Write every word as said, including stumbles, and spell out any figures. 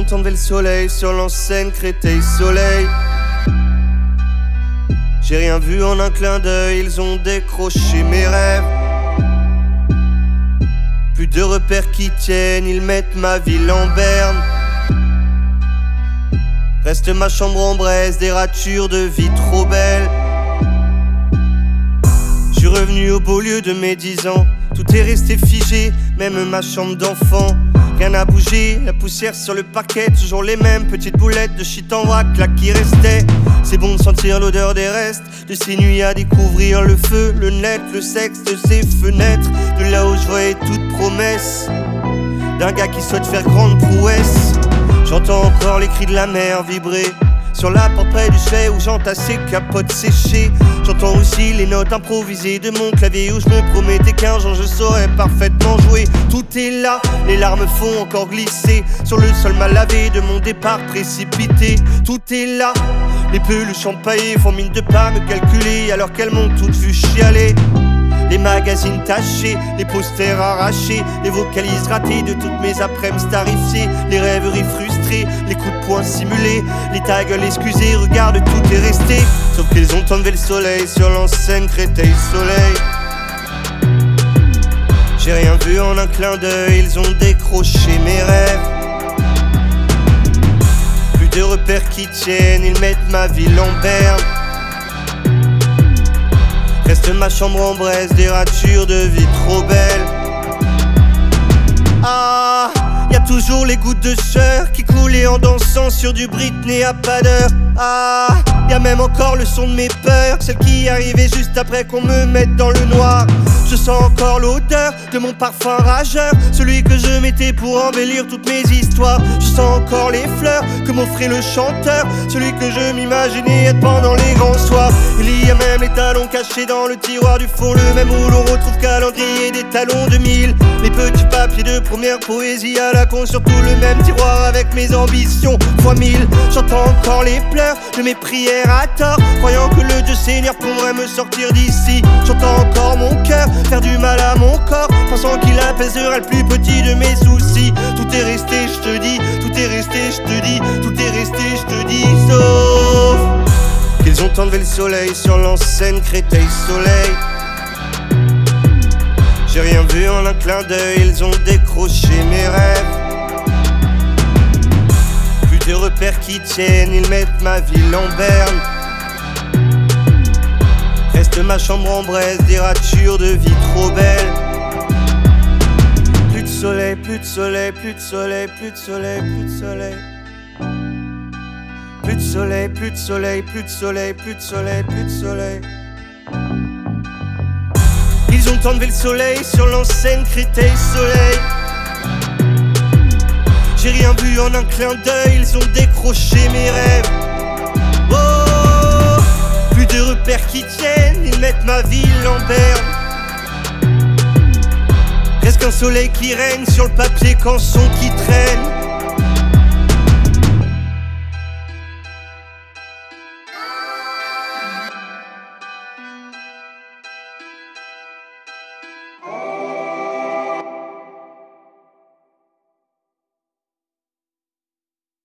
ont enlevé le soleil sur l'enseigne Créteil-Soleil. J'ai rien vu en un clin d'œil, ils ont décroché mes rêves. Plus de repères qui tiennent, ils mettent ma ville en berne. Reste ma chambre en braise, des ratures de vie trop belles. J'suis revenu au beau lieu de mes dix ans. Tout est resté figé, même ma chambre d'enfant. Rien n'a bougé, la poussière sur le parquet, toujours les mêmes petites boulettes de shit en vrac là qui restaient. C'est bon de sentir l'odeur des restes, de ces nuits à découvrir le feu, le net, le sexe de ces fenêtres. De là où je voyais toute promesse d'un gars qui souhaite faire grande prouesse. J'entends encore les cris de la mer vibrer sur la porte près du chevet où j'entasse ses capotes séchées. J'entends aussi les notes improvisées de mon clavier où je me promettais qu'un jour je saurais parfaitement jouer. Tout est là, les larmes font encore glisser sur le sol mal lavé de mon départ précipité. Tout est là, les peluches empaillées font mine de pas me calculer alors qu'elles m'ont toutes vu chialer. Les magazines tachés, les posters arrachés, les vocalises ratées de toutes mes après-midi starifiées, les rêveries frustrées, les coups de poing simulés, les ta gueule excusée, regarde tout est resté. Sauf qu'ils ont enlevé le soleil sur l'enseigne Créteil-Soleil. J'ai rien vu en un clin d'œil, ils ont décroché mes rêves. Plus de repères qui tiennent, ils mettent ma ville en berne. Reste ma chambre en braise, des ratures de vie trop belles. Ah, y'a toujours les gouttes de sueur qui coulaient en dansant sur du Britney à pas d'heure. Ah, y'a même encore le son de mes peurs, celle qui arrivait juste après qu'on me mette dans le noir. Je sens encore l'odeur de mon parfum rageur, celui que je mettais pour embellir toutes mes histoires. Je sens encore les fleurs que m'offrait le chanteur, celui que je m'imaginais être pendant les grands soirs. Il y a même les talons cachés dans le tiroir du fond, le même où l'on retrouve calendrier des talons de mille. Les petits papiers de première poésie à la con, surtout le même tiroir avec mes ambitions fois mille. J'entends encore les pleurs de mes prières à tort, croyant que le Dieu Seigneur pourrait me sortir d'ici. J'entends encore mon cœur faire du mal à mon corps, pensant qu'il apaisera le plus petit de mes soucis. Tout est resté, je te dis, tout est resté, je te dis, tout est resté, je te dis, sauf qu'ils ont enlevé le soleil sur l'enseigne Créteil-Soleil. J'ai rien vu en un clin d'œil, ils ont décroché mes rêves. Plus de repères qui tiennent, ils mettent ma ville en berne. Reste ma chambre en braise, des ratures de vie trop belles. Plus de soleil, plus de soleil, plus de soleil, plus de soleil, plus de soleil. Plus de soleil, plus de soleil, plus de soleil, plus de soleil, plus de soleil. Ils ont enlevé le soleil sur l'enseigne Créteil-Soleil. J'ai rien vu en un clin d'œil, ils ont décroché mes rêves. Oh, plus de repères qui tiennent, ils mettent ma ville en berne. Reste qu'un soleil qui règne sur le papier qu'en son qui traîne.